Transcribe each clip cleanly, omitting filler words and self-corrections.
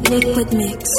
Liquid Mix.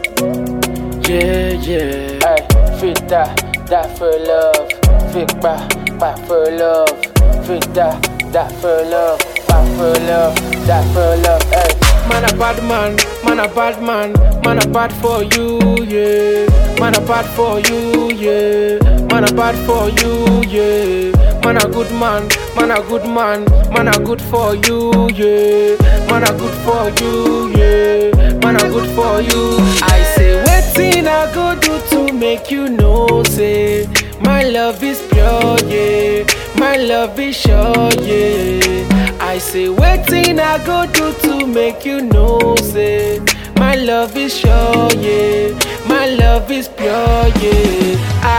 Yeah, yeah. Ay, fit that for love. Fit back for love. Fit that for love. Back for love, that for love. Ay. Man a bad man, man a bad man, man a bad for you, yeah. Man a bad for you, yeah. Man a bad for you, yeah. Man a good man, man a good man, man a good for you, yeah. Man a good for you, yeah. Man a good for you. I say wetin I go do to make you know, say my love is pure, yeah. My love is sure, yeah. I say wetin I go do to make you know, say my love is sure, yeah. My love is pure, yeah.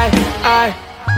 I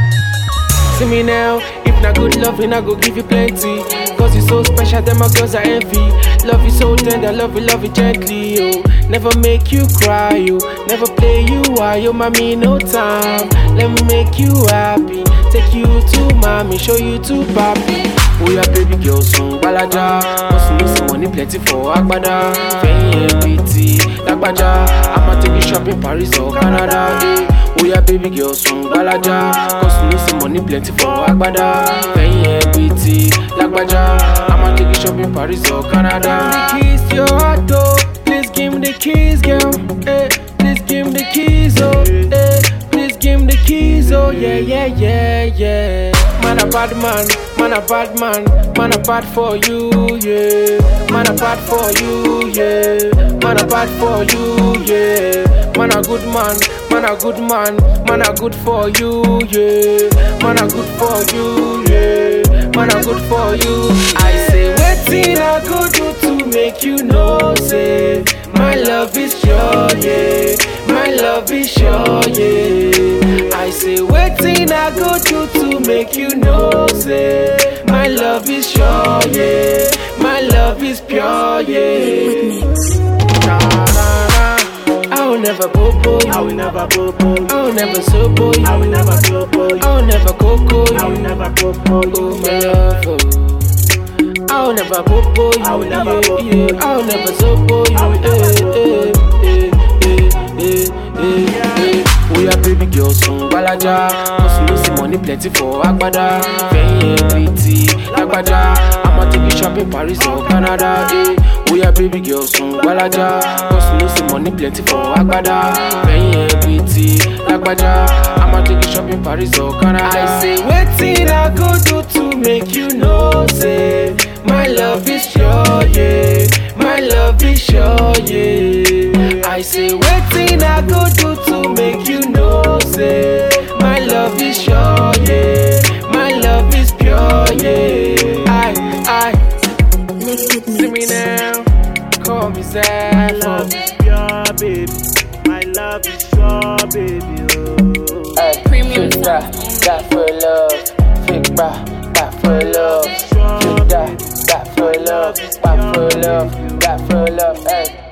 see me now. If not good loving, I go give you plenty. Cause you so special, then my girls are envy. Love you so tender, love you gently, oh. Never make you cry, oh. Never play you while your mommy no time. Let me make you happy. Take you to mommy, show you to papi. Oh yeah, baby girl, song balaja. Cause you know some money plenty for Agbada. Fame pretty, Lagbaja. I'ma take you shopping Paris or Canada, eh. Oh yeah, baby girl, song balaja. Cause you know some money plenty for Agbada. Fame pretty, Lagbaja. I'ma take you shopping Paris or Canada. Kiss your heart, oh. Please give me the keys, girl. Eh. Please give me the keys, oh. Eh. Please give me the keys, oh. Yeah, yeah, yeah, yeah. Man a bad man, man a bad man, man a bad for you, yeah. Man a bad for you, yeah. Man a bad for you, yeah. Man a good man, man a good man, man a good for you, yeah. Man a good for you, yeah. Man a good for you. I say wetin I go do to make you know, say my love is sure, yeah. My love is sure, yeah. I say wetin I go do to make you know, say my love is sure, yeah. My love is pure, yeah. Nah, nah, nah. I will never popo you. I will never popo you. I will never sopo you. I will never popo you. I will never coco you. I will never popo you. Oh my love, oh. I will never popo you. I will never popo yeah, you. yeah. I will never sopo you. I will never Oh yeah, baby girl, song balaja. Cause you know some money plenty for Agbada. Fame pretty, Lagbaja. I'ma take you shopping Paris or Canada, eh. Oh yeah, baby girl, song balaja. Cause you know some money plenty for Agbada. Fame pretty, Lagbaja. I'ma take you shopping Paris or Canada. I say wetin I go do to make you know, say my love is sure, yeah. My love is sure, yeah. I say wetin I go do to make you know, say my love is sure, yeah. My love is pure, yeah. I Liquid see me Mix. now, call me My sad. love is pure, baby. My love is sure, baby. Oh. Premium that for love. Fake back for love. Fake that for love. Back for love, that for love. Ay.